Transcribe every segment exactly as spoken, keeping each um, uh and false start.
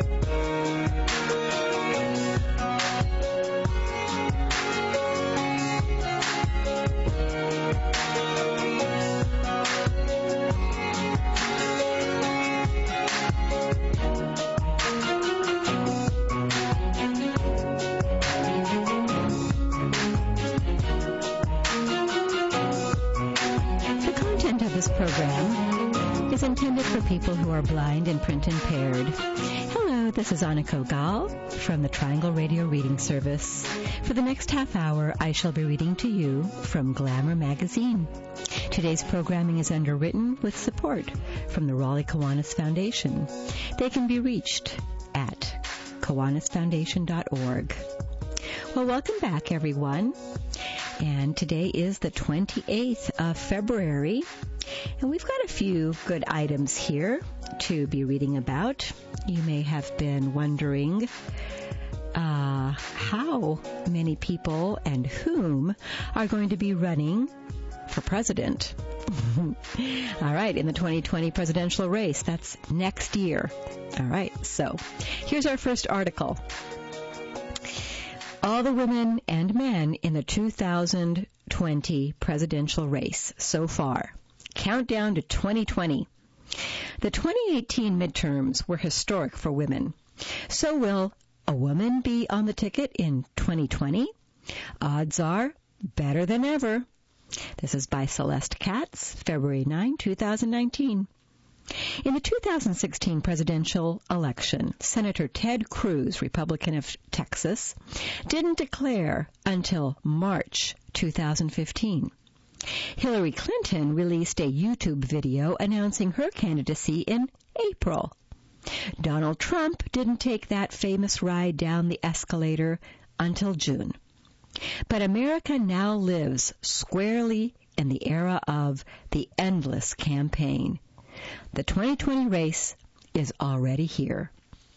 Program is intended for people who are blind and print impaired. Hello, this is Aniko Gal from the Triangle Radio Reading Service. For the next half hour, I shall be reading to you from Glamour Magazine. Today's programming is underwritten with support from the Raleigh Kiwanis Foundation. They can be reached at kiwanis foundation dot org. Well, welcome back, everyone. And today is the twenty-eighth of February. And we've got a few good items here to be reading about. You may have been wondering uh, how many people and whom are going to be running for president. All right, in the twenty twenty presidential race. That's next year. All right, so here's our first article. All the women and men in the two thousand twenty presidential race so far. Countdown to twenty twenty. The twenty eighteen midterms were historic for women. So will a woman be on the ticket in twenty twenty? Odds are better than ever. This is by Celeste Katz, February ninth, twenty nineteen. In the two thousand sixteen presidential election, Senator Ted Cruz, Republican of Texas, didn't declare until March two thousand fifteen. Hillary Clinton released a YouTube video announcing her candidacy in April. Donald Trump didn't take that famous ride down the escalator until June. But America now lives squarely in the era of the endless campaign. The twenty twenty race is already here.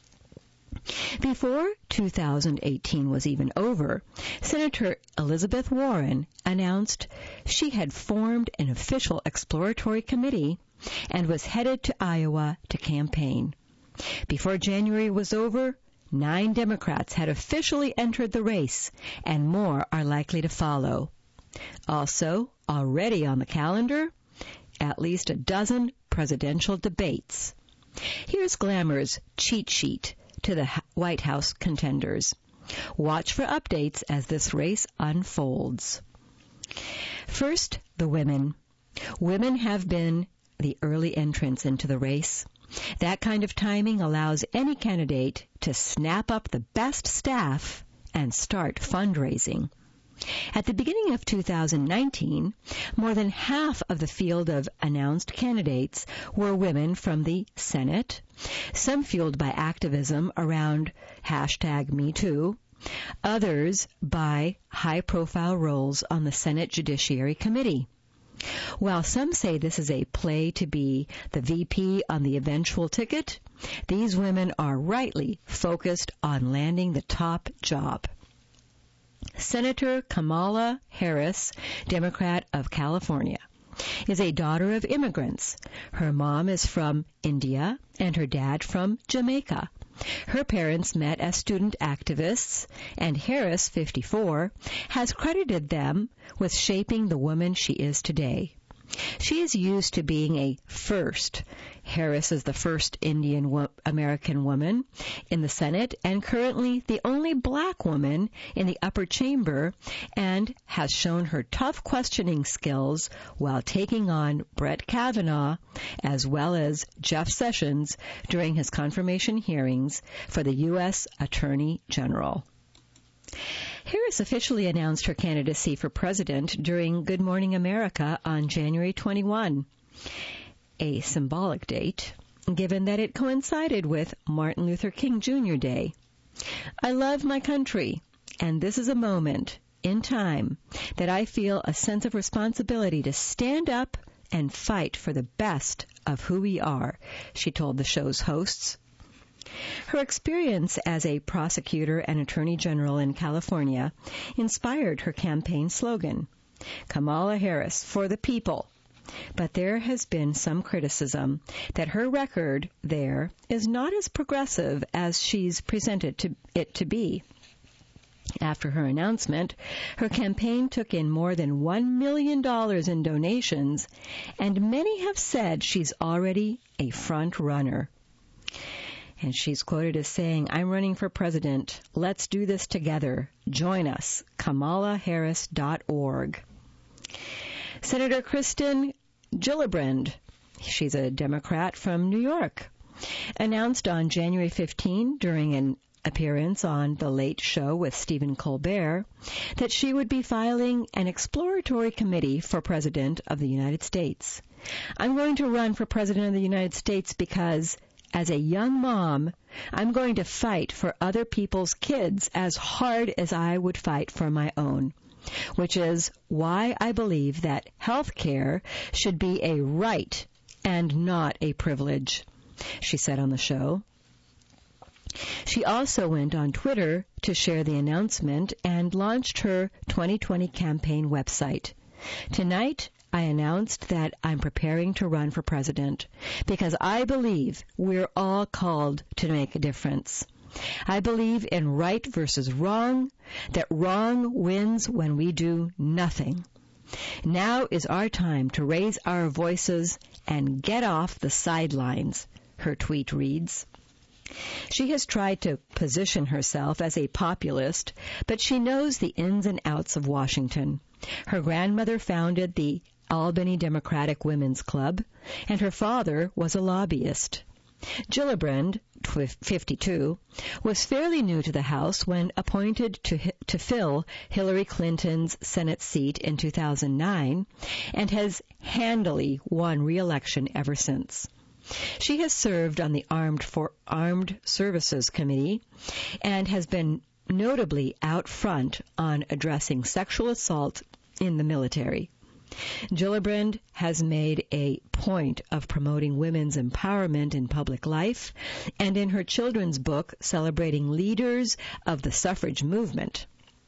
Before two thousand eighteen was even over, Senator Elizabeth Warren announced she had formed an official exploratory committee and was headed to Iowa to campaign. Before January was over, nine Democrats had officially entered the race, and more are likely to follow. Also, already on the calendar, at least a dozen presidential debates. Here's Glamour's cheat sheet to the White House contenders. Watch for updates as this race unfolds. First, the women. Women have been the early entrants into the race. That kind of timing allows any candidate to snap up the best staff and start fundraising. At the beginning of two thousand nineteen, more than half of the field of announced candidates were women from the Senate, some fueled by activism around hashtag Me Too, others by high-profile roles on the Senate Judiciary Committee. While some say this is a play to be the V P on the eventual ticket, these women are rightly focused on landing the top job. Senator Kamala Harris, Democrat of California, is a daughter of immigrants. Her mom is from India and her dad from Jamaica. Her parents met as student activists, and Harris, fifty-four, has credited them with shaping the woman she is today. She is used to being a first. Harris is the first Indian wo- American woman in the Senate and currently the only black woman in the upper chamber, and has shown her tough questioning skills while taking on Brett Kavanaugh as well as Jeff Sessions during his confirmation hearings for the U S Attorney General. Harris officially announced her candidacy for president during Good Morning America on January twenty-first, a symbolic date, given that it coincided with Martin Luther King Junior Day. I love my country, and this is a moment in time that I feel a sense of responsibility to stand up and fight for the best of who we are, she told the show's hosts. Her experience as a prosecutor and attorney general in California inspired her campaign slogan, Kamala Harris for the people. But there has been some criticism that her record there is not as progressive as she's presented to it to be. After her announcement, her campaign took in more than one million dollars in donations, and many have said she's already a front runner. And she's quoted as saying, "I'm running for president. Let's do this together. Join us. Kamala Harris dot org." Senator Kirsten Gillibrand, she's a Democrat from New York, announced on January fifteenth during an appearance on The Late Show with Stephen Colbert that she would be filing an exploratory committee for President of the United States. "I'm going to run for President of the United States because, as a young mom, I'm going to fight for other people's kids as hard as I would fight for my own, which is why I believe that health care should be a right and not a privilege," she said on the show. She also went on Twitter to share the announcement and launched her twenty twenty campaign website. "Tonight, I announced that I'm preparing to run for president because I believe we're all called to make a difference. I believe in right versus wrong, that wrong wins when we do nothing. Now is our time to raise our voices and get off the sidelines," her tweet reads. She has tried to position herself as a populist, but she knows the ins and outs of Washington. Her grandmother founded the Albany Democratic Women's Club, and her father was a lobbyist. Gillibrand, fifty-two, was fairly new to the House when appointed to to fill Hillary Clinton's Senate seat in two thousand nine, and has handily won re-election ever since. She has served on the Armed for Armed Services Committee and has been notably out front on addressing sexual assault in the military. Gillibrand has made a point of promoting women's empowerment in public life, and in her children's book celebrating leaders of the suffrage movement,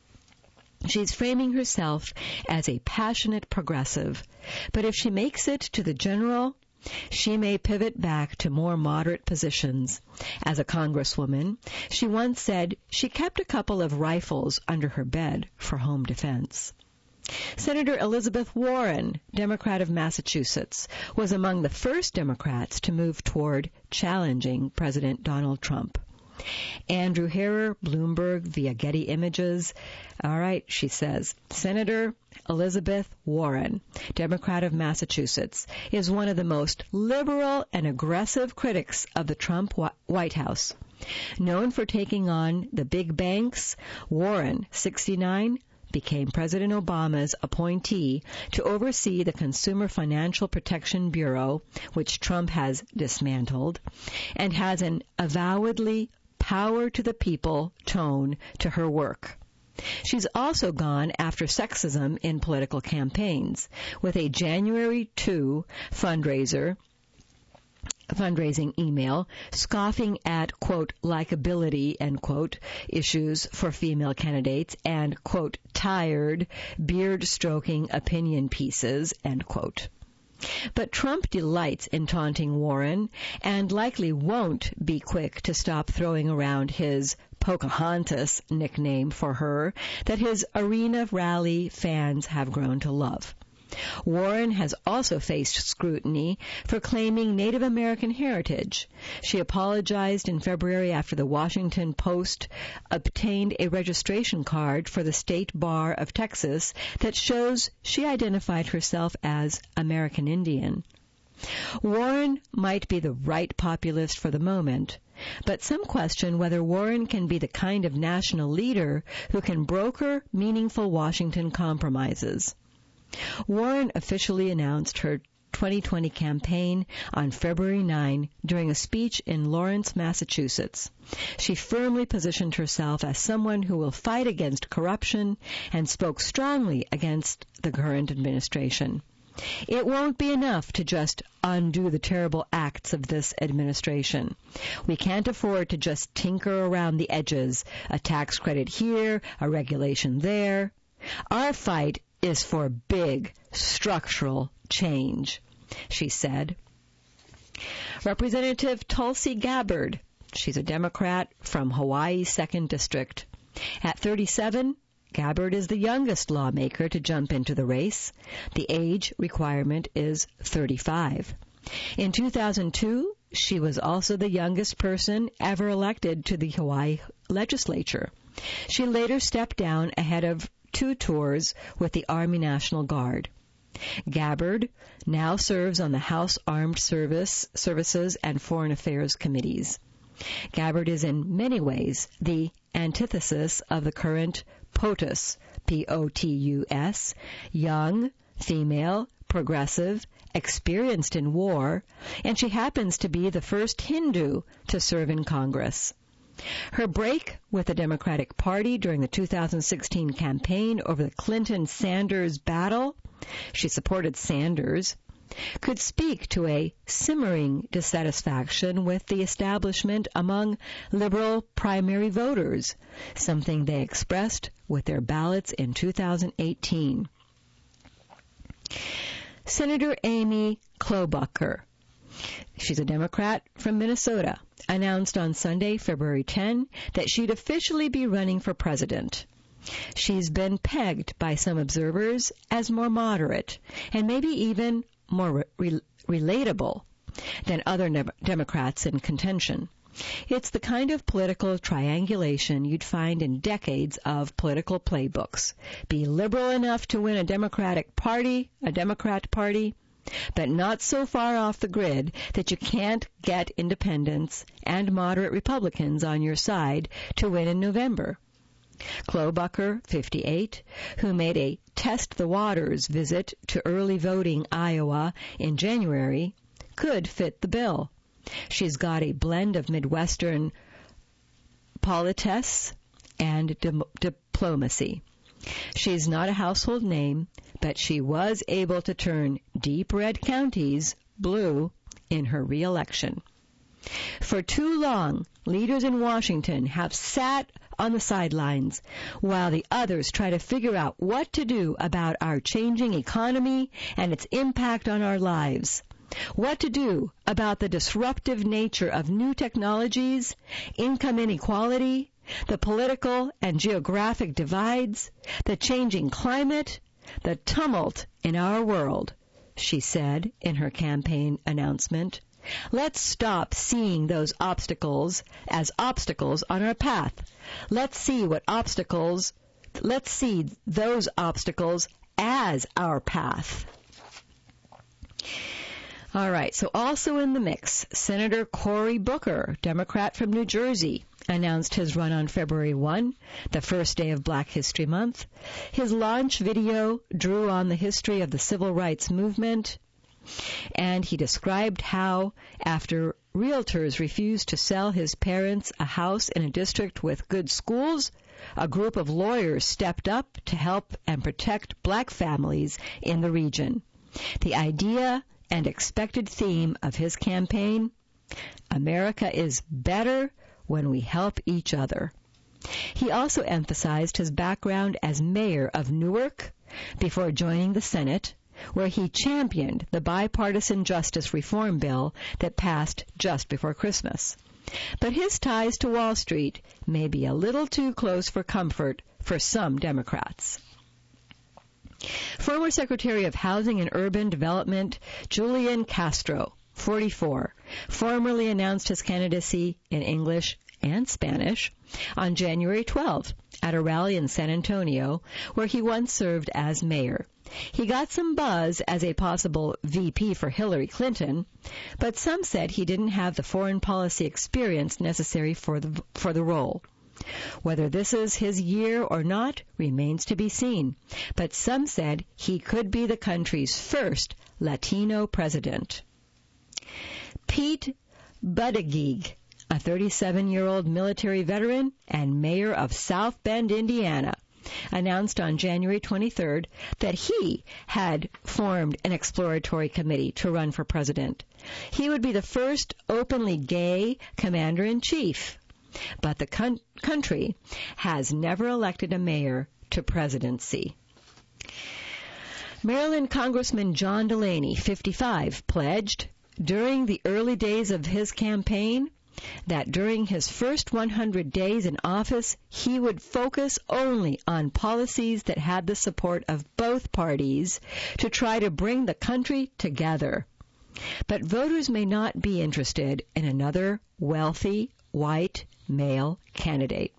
she's framing herself as a passionate progressive. But if she makes it to the general, she may pivot back to more moderate positions. As a congresswoman, she once said she kept a couple of rifles under her bed for home defense. Senator Elizabeth Warren, Democrat of Massachusetts, was among the first Democrats to move toward challenging President Donald Trump. Andrew Harrer, Bloomberg, via Getty Images. All right, she says, Senator Elizabeth Warren, Democrat of Massachusetts, is one of the most liberal and aggressive critics of the Trump White House. Known for taking on the big banks, Warren, sixty-nine, became President Obama's appointee to oversee the Consumer Financial Protection Bureau, which Trump has dismantled, and has an avowedly power-to-the-people tone to her work. She's also gone after sexism in political campaigns, with a January second fundraiser fundraising email scoffing at, quote, likability, end quote, issues for female candidates and, quote, tired, beard-stroking opinion pieces, end quote. But Trump delights in taunting Warren and likely won't be quick to stop throwing around his Pocahontas nickname for her that his arena rally fans have grown to love. Warren has also faced scrutiny for claiming Native American heritage. She apologized in February after the Washington Post obtained a registration card for the State Bar of Texas that shows she identified herself as American Indian. Warren might be the right populist for the moment, but some question whether Warren can be the kind of national leader who can broker meaningful Washington compromises. Warren officially announced her twenty twenty campaign on February ninth during a speech in Lawrence, Massachusetts. She firmly positioned herself as someone who will fight against corruption and spoke strongly against the current administration. It won't be enough to just undo the terrible acts of this administration. We can't afford to just tinker around the edges, a tax credit here, a regulation there. Our fight is for big structural change, she said. Representative Tulsi Gabbard, she's a Democrat from Hawaii's second District. At thirty-seven, Gabbard is the youngest lawmaker to jump into the race. The age requirement is thirty-five. In two thousand two, she was also the youngest person ever elected to the Hawaii legislature. She later stepped down ahead of two tours with the Army National Guard. Gabbard now serves on the House Armed Service, Services and Foreign Affairs Committees. Gabbard is in many ways the antithesis of the current POTUS, P O T U S, young, female, progressive, experienced in war, and she happens to be the first Hindu to serve in Congress. Her break with the Democratic Party during the two thousand sixteen campaign over the Clinton-Sanders battle, she supported Sanders, could speak to a simmering dissatisfaction with the establishment among liberal primary voters, something they expressed with their ballots in two thousand eighteen. Senator Amy Klobuchar, she's a Democrat from Minnesota, announced on Sunday, February tenth, that she'd officially be running for president. She's been pegged by some observers as more moderate and maybe even more re- relatable than other ne- Democrats in contention. It's the kind of political triangulation you'd find in decades of political playbooks. Be liberal enough to win a Democratic Party, a Democrat Party, but not so far off the grid that you can't get independents and moderate Republicans on your side to win in November. Klobuchar, fifty-eight, who made a test-the-waters visit to early voting Iowa in January, could fit the bill. She's got a blend of Midwestern politesse and di- diplomacy. She's not a household name, but she was able to turn deep red counties blue in her re-election. For too long, leaders in Washington have sat on the sidelines while the others try to figure out what to do about our changing economy and its impact on our lives. What to do about the disruptive nature of new technologies, income inequality, the political and geographic divides, the changing climate, the tumult in our world, she said in her campaign announcement. Let's stop seeing those obstacles as obstacles on our path. Let's see what obstacles, let's see those obstacles as our path. All right, so also in the mix, Senator Cory Booker, Democrat from New Jersey, announced his run on February first, the first day of Black History Month. His launch video drew on the history of the civil rights movement, and he described how, after realtors refused to sell his parents a house in a district with good schools, a group of lawyers stepped up to help and protect black families in the region. The idea and expected theme of his campaign, America is better when we help each other. He also emphasized his background as mayor of Newark before joining the Senate, where he championed the bipartisan justice reform bill that passed just before Christmas. But his ties to Wall Street may be a little too close for comfort for some Democrats. Former Secretary of Housing and Urban Development Julian Castro, forty-four, formally announced his candidacy in English and Spanish on January twelfth at a rally in San Antonio, where he once served as mayor. He got some buzz as a possible V P for Hillary Clinton, but some said he didn't have the foreign policy experience necessary for the for the role. Whether this is his year or not remains to be seen, but some said he could be the country's first Latino president. Pete Buttigieg, a thirty-seven-year-old military veteran and mayor of South Bend, Indiana, announced on January twenty-third that he had formed an exploratory committee to run for president. He would be the first openly gay commander-in-chief. But the con- country has never elected a mayor to presidency. Maryland Congressman John Delaney, fifty-five, pledged during the early days of his campaign that during his first one hundred days in office, he would focus only on policies that had the support of both parties to try to bring the country together. But voters may not be interested in another wealthy, white, male candidate.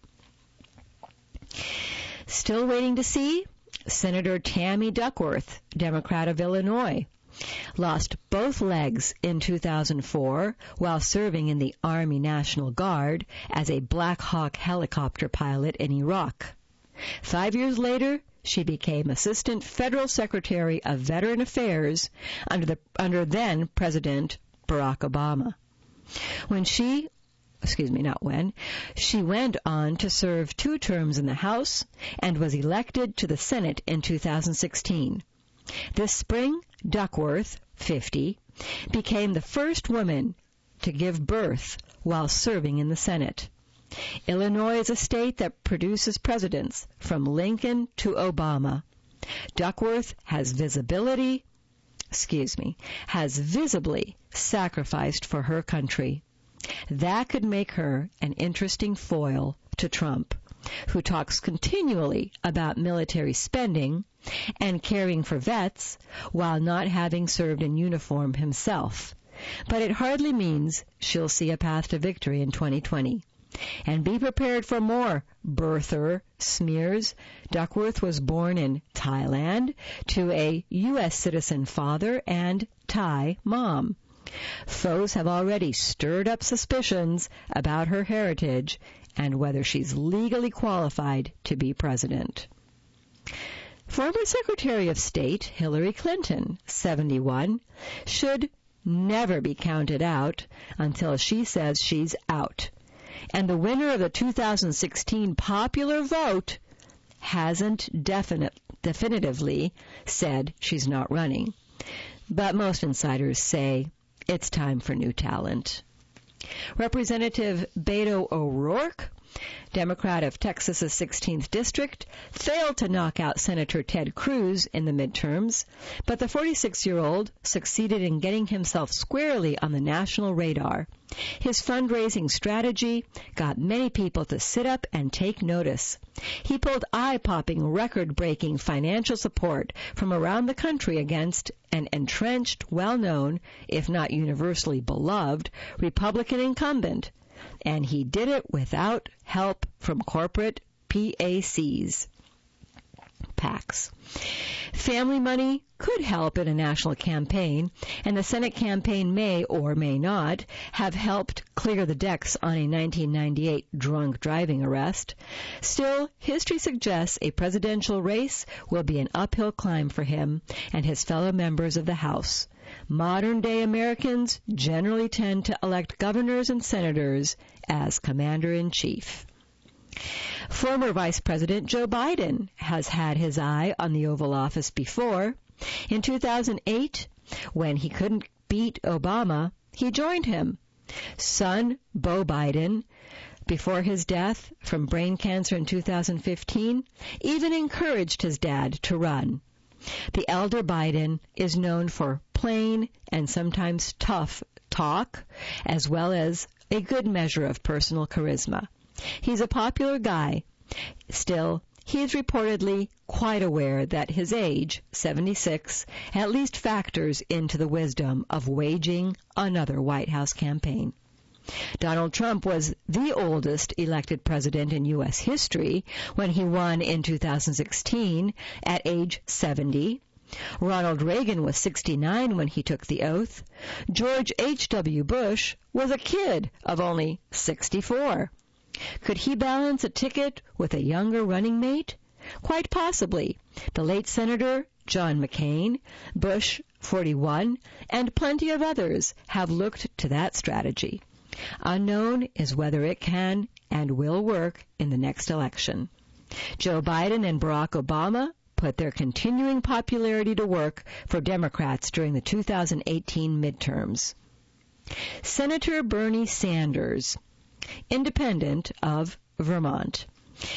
Still waiting to see? Senator Tammy Duckworth, Democrat of Illinois, lost both legs in two thousand four while serving in the Army National Guard as a Black Hawk helicopter pilot in Iraq. Five years later, she became Assistant Federal Secretary of Veteran Affairs under the under then President Barack Obama. When she Excuse me, not when. She went on to serve two terms in the House and was elected to the Senate in two thousand sixteen. This spring, Duckworth, fifty, became the first woman to give birth while serving in the Senate. Illinois is a state that produces presidents from Lincoln to Obama. Duckworth has visibility, excuse me, has visibly sacrificed for her country. That could make her an interesting foil to Trump, who talks continually about military spending and caring for vets while not having served in uniform himself. But it hardly means she'll see a path to victory in twenty twenty. And be prepared for more birther smears. Duckworth was born in Thailand to a U S citizen father and Thai mom. Foes have already stirred up suspicions about her heritage and whether she's legally qualified to be president. Former Secretary of State Hillary Clinton, seventy-one, should never be counted out until she says she's out. And the winner of the two thousand sixteen popular vote hasn't definite, definitively said she's not running. But most insiders say it's time for new talent. Representative Beto O'Rourke, Democrat of Texas's sixteenth District, failed to knock out Senator Ted Cruz in the midterms, but the forty-six-year-old succeeded in getting himself squarely on the national radar. His fundraising strategy got many people to sit up and take notice. He pulled eye-popping, record-breaking financial support from around the country against an entrenched, well-known, if not universally beloved, Republican incumbent, and he did it without help from corporate P A Cs. PACs. Family money could help in a national campaign, and the Senate campaign may or may not have helped clear the decks on a nineteen ninety-eight drunk driving arrest. Still, history suggests a presidential race will be an uphill climb for him and his fellow members of the House. Modern-day Americans generally tend to elect governors and senators as commander-in-chief. Former Vice President Joe Biden has had his eye on the Oval Office before. In two thousand eight, when he couldn't beat Obama, he joined him. Son Beau Biden, before his death from brain cancer in two thousand fifteen, even encouraged his dad to run. The elder Biden is known for plain and sometimes tough talk, as well as a good measure of personal charisma. He's a popular guy. Still, he is reportedly quite aware that his age, seventy-six, at least factors into the wisdom of waging another White House campaign. Donald Trump was the oldest elected president in U S history when he won in two thousand sixteen at age seventy. Ronald Reagan was sixty-nine when he took the oath. George H W Bush was a kid of only sixty-four. Could he balance a ticket with a younger running mate? Quite possibly. The late Senator John McCain, Bush, forty-one, and plenty of others have looked to that strategy. Unknown is whether it can and will work in the next election. Joe Biden and Barack Obama put their continuing popularity to work for Democrats during the two thousand eighteen midterms. Senator Bernie Sanders, independent of Vermont,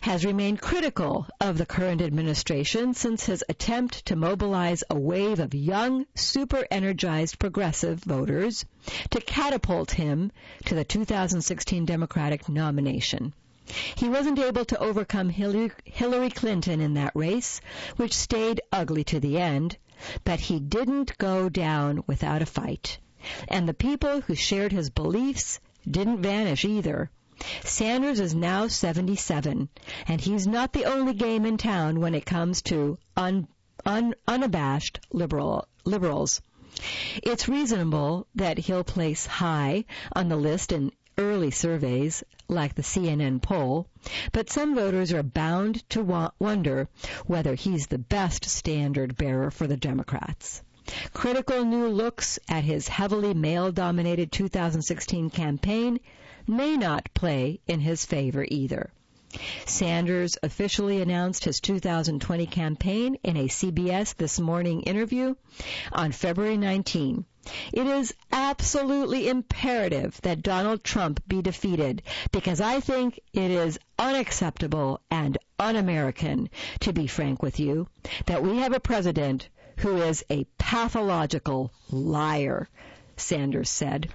has remained critical of the current administration since his attempt to mobilize a wave of young, super-energized progressive voters to catapult him to the two thousand sixteen Democratic nomination. He wasn't able to overcome Hillary Clinton in that race, which stayed ugly to the end, but he didn't go down without a fight. And the people who shared his beliefs didn't vanish either. Sanders is now seventy-seven, and he's not the only game in town when it comes to un, un, unabashed liberal, liberals. It's reasonable that he'll place high on the list in early surveys, like the C N N poll, but some voters are bound to wa- wonder whether he's the best standard bearer for the Democrats. Critical new looks at his heavily male-dominated two thousand sixteen campaign may not play in his favor either. Sanders officially announced his two thousand twenty campaign in a C B S This Morning interview on February nineteenth. It is absolutely imperative that Donald Trump be defeated because I think it is unacceptable and un-American, to be frank with you, that we have a president who is a pathological liar, Sanders said.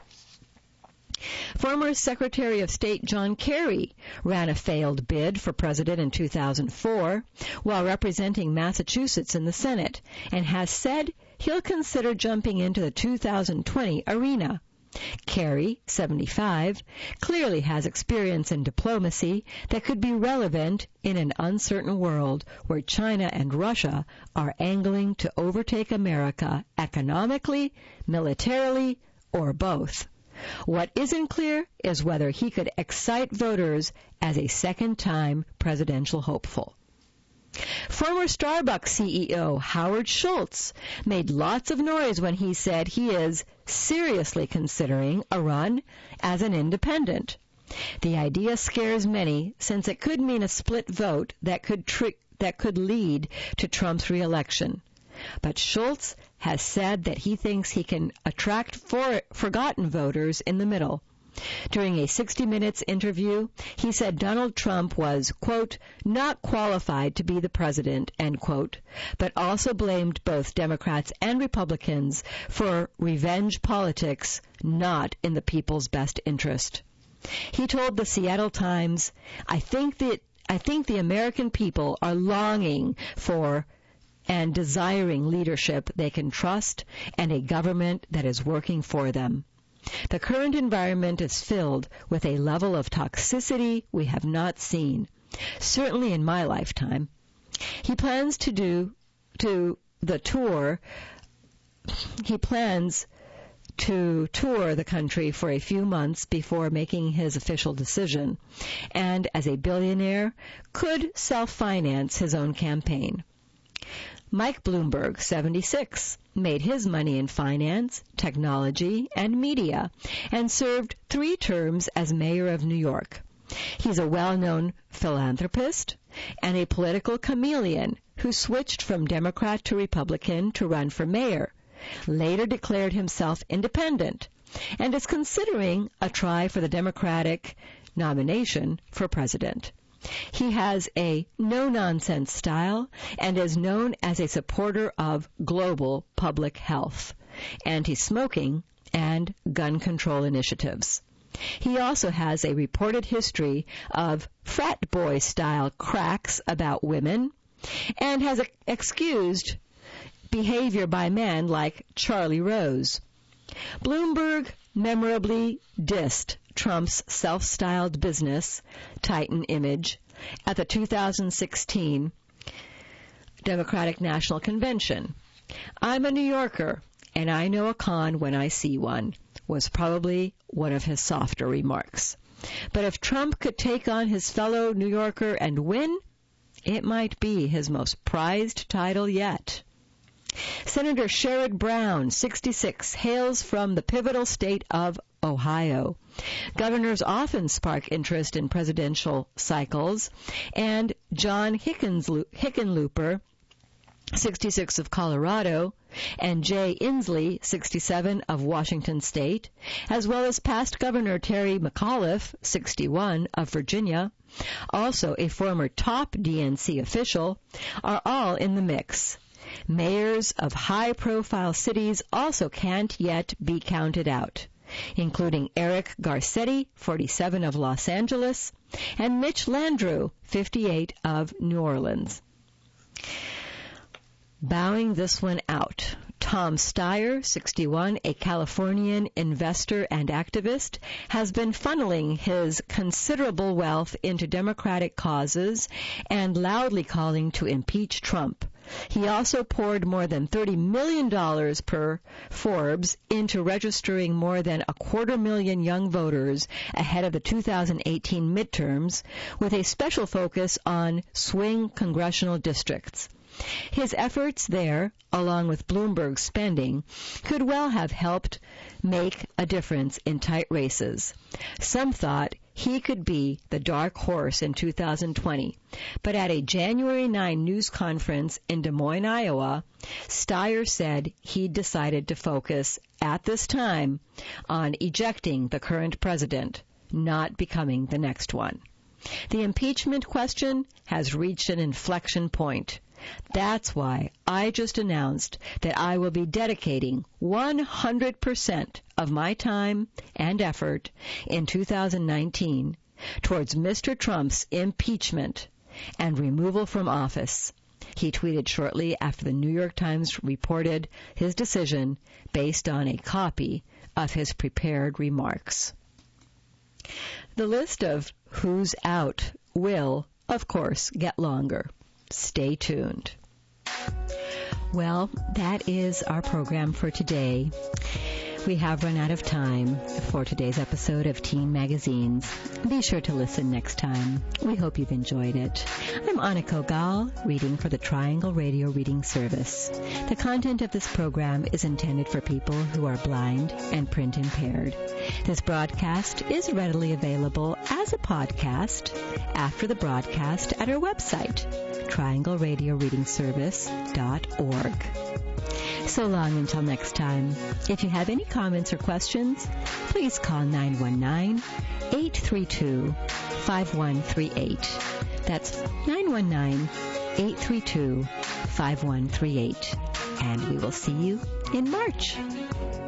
Former Secretary of State John Kerry ran a failed bid for president in two thousand four while representing Massachusetts in the Senate and has said he'll consider jumping into the two thousand twenty arena. Kerry, seventy-five, clearly has experience in diplomacy that could be relevant in an uncertain world where China and Russia are angling to overtake America economically, militarily, or both. What isn't clear is whether he could excite voters as a second-time presidential hopeful. Former Starbucks C E O Howard Schultz made lots of noise when he said he is seriously considering a run as an independent. The idea scares many since it could mean a split vote that could tri- that could lead to Trump's re-election. But Schultz has said that he thinks he can attract for- forgotten voters in the middle. During a sixty minutes interview, he said Donald Trump was, quote, not qualified to be the president, end quote, but also blamed both Democrats and Republicans for revenge politics not in the people's best interest. He told the Seattle Times, I think that I think the American people are longing for and desiring leadership they can trust and a government that is working for them. The current environment is filled with a level of toxicity we have not seen, certainly in my lifetime. He plans to do to the tour. He plans to tour the country for a few months before making his official decision, and as a billionaire, could self-finance his own campaign. Mike Bloomberg, seventy-six, made his money in finance, technology, and media, and served three terms as mayor of New York. He's a well-known philanthropist and a political chameleon who switched from Democrat to Republican to run for mayor, later declared himself independent, and is considering a try for the Democratic nomination for president. He has a no-nonsense style and is known as a supporter of global public health, anti-smoking, and gun control initiatives. He also has a reported history of frat boy-style cracks about women and has excused behavior by men like Charlie Rose. Bloomberg memorably dissed Trump's self-styled business, Titan Image, at the two thousand sixteen Democratic National Convention. I'm a New Yorker, and I know a con when I see one, was probably one of his softer remarks. But if Trump could take on his fellow New Yorker and win, it might be his most prized title yet. Senator Sherrod Brown, sixty-six, hails from the pivotal state of Ohio. Governors often spark interest in presidential cycles, and John Hickenlooper sixty-six of Colorado, and Jay Inslee, sixty-seven of Washington State, as well as past Governor Terry McAuliffe, sixty-one of Virginia, also a former top D N C official, are all in the mix. Mayors of high-profile cities also can't yet be counted out, including Eric Garcetti, forty-seven of Los Angeles, and Mitch Landrieu, fifty-eight of New Orleans. Bowing this one out, Tom Steyer, sixty-one, a Californian investor and activist, has been funneling his considerable wealth into Democratic causes and loudly calling to impeach Trump. He also poured more than thirty million dollars per Forbes into registering more than a quarter million young voters ahead of the two thousand eighteen midterms, with a special focus on swing congressional districts. His efforts there, along with Bloomberg's spending, could well have helped make a difference in tight races. Some thought he could be the dark horse in two thousand twenty, but at a January ninth news conference in Des Moines, Iowa, Steyer said he decided to focus, at this time, on ejecting the current president, not becoming the next one. The impeachment question has reached an inflection point. That's why I just announced that I will be dedicating one hundred percent of my time and effort in two thousand nineteen towards Mister Trump's impeachment and removal from office. He tweeted shortly after the New York Times reported his decision based on a copy of his prepared remarks. The list of who's out will, of course, get longer. Stay tuned. Well, that is our program for today. We have run out of time for today's episode of Teen Magazines. Be sure to listen next time. We hope you've enjoyed it. I'm Anna Kogal, reading for the Triangle Radio Reading Service. The content of this program is intended for people who are blind and print impaired. This broadcast is readily available as a podcast after the broadcast at our website, triangle radio reading service dot org. So long until next time. If you have any comments or questions, please call nine one nine, eight three two, five one three eight. That's nine one nine, eight three two, five one three eight. And we will see you in March.